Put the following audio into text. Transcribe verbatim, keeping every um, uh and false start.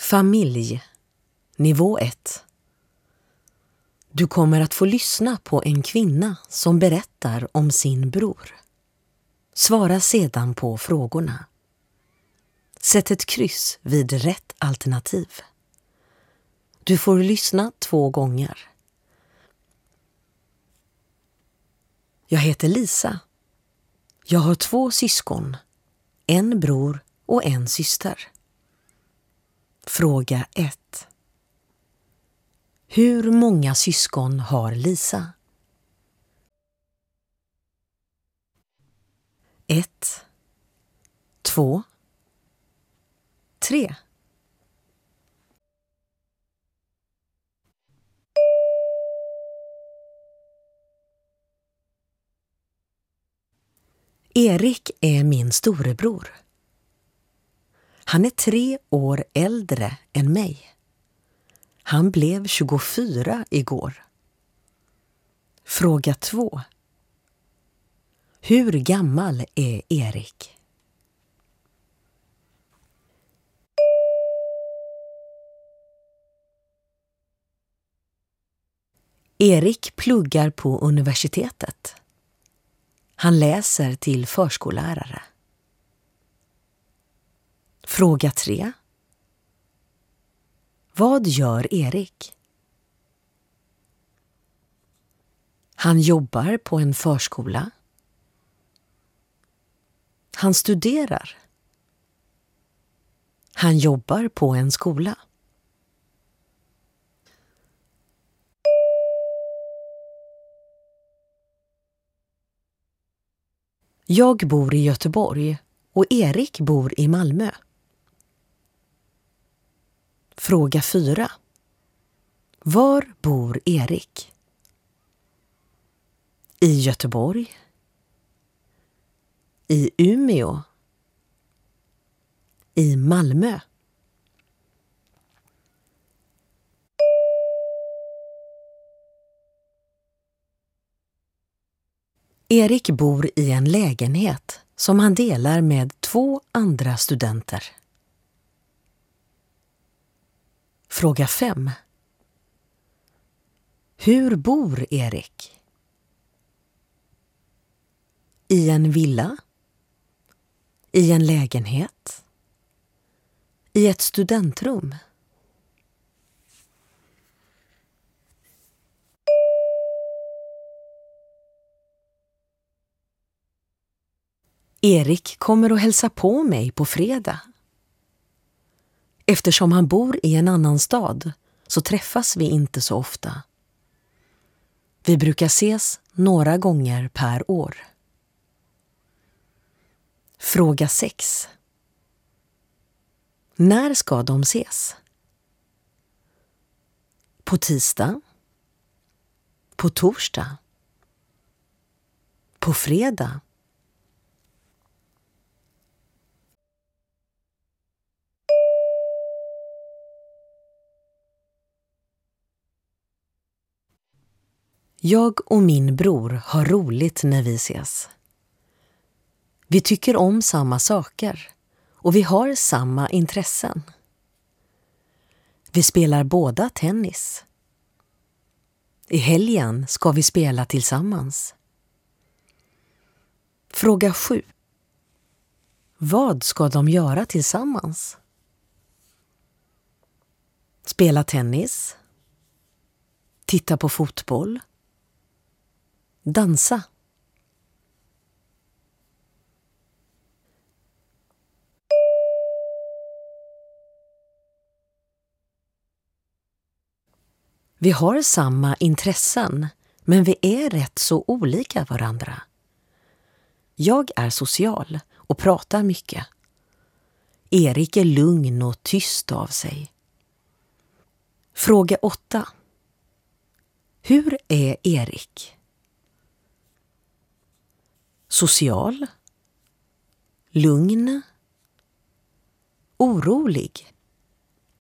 Familj. Nivå ett. Du kommer att få lyssna på en kvinna som berättar om sin bror. Svara sedan på frågorna. Sätt ett kryss vid rätt alternativ. Du får lyssna två gånger. Jag heter Lisa. Jag har två syskon, en bror och en syster. Fråga ett. Hur många syskon har Lisa? Ett, två, tre. Erik är min storebror. Han är tre år äldre än mig. Han blev tjugofyra igår. Fråga två. Hur gammal är Erik? Erik pluggar på universitetet. Han läser till förskollärare. Fråga tre. Vad gör Erik? Han jobbar på en förskola. Han studerar. Han jobbar på en skola. Jag bor i Göteborg och Erik bor i Malmö. Fråga fyra. Var bor Erik? I Göteborg? I Umeå? I Malmö? Erik bor i en lägenhet som han delar med två andra studenter. Fråga fem. Hur bor Erik? I en villa? I en lägenhet? I ett studentrum? Erik kommer att hälsa på mig på fredag. Eftersom han bor i en annan stad så träffas vi inte så ofta. Vi brukar ses några gånger per år. Fråga sex. När ska de ses? På tisdag? På torsdag? På fredag? Jag och min bror har roligt när vi ses. Vi tycker om samma saker och vi har samma intressen. Vi spelar båda tennis. I helgen ska vi spela tillsammans. Fråga sju. Vad ska de göra tillsammans? Spela tennis? Titta på fotboll? Dansa? Vi har samma intressen, men vi är rätt så olika varandra. Jag är social och pratar mycket. Erik är lugn och tyst av sig. Fråga åtta. Hur är Erik? Social? Lugn? Orolig?